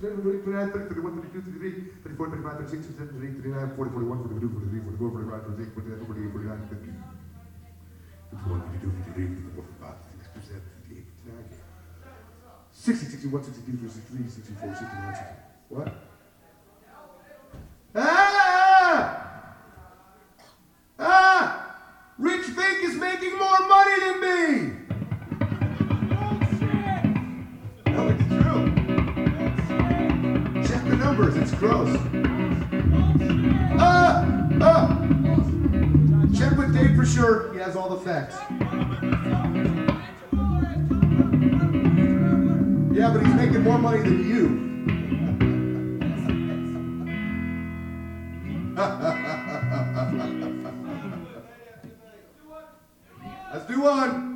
27, 28, 29, 30, 31, 32, 33, 34, 35, 36, 37, 38, 39, 40, 41, 42, 43, 44, 45, 46, 47, 48, 49, 50. 51, 52, 53, 54, 55, 56, 57, 58, 59. 60, 61, 62, 63, 64, 61, 62. What? Rich Fink is making more money than me! No, it's true. Check the numbers, it's gross. Check with Dave for sure, he has all the facts. Yeah, but he's making more money than you. Let's do one.